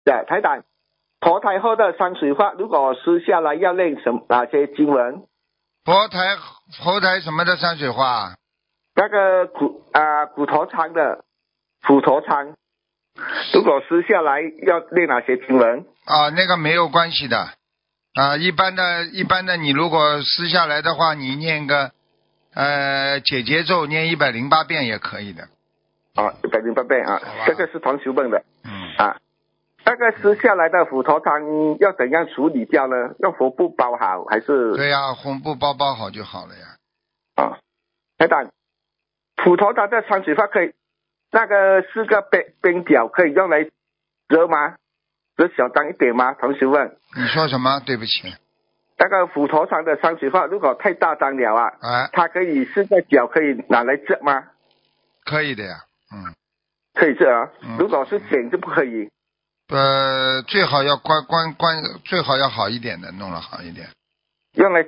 对，台长，投胎后的山水画，如果撕下来要念哪些经文？ 佛台什么的山水画？ 那个骨头仓的斧头仓，如果撕下来要念哪些经文？ 那个没有关系的。一般的，你如果撕下来的话，你念个解结咒，念108遍也可以的。 108遍啊，这个是同修问的。那个撕下来的斧头仓要怎样处理掉呢？用红布包好还是？ 对呀，红布包好就好了呀。 台长，斧头仓的山水画可以，那个4个边角可以用来折吗？折小张一点吗？同学问。 你说什么？对不起。 那个斧头仓的山水画如果太大张了它可以4个角可以拿来折吗？ 可以的呀。 可以折如果是点就不可以。 最好要最好要好一点的，弄了好一点。 用来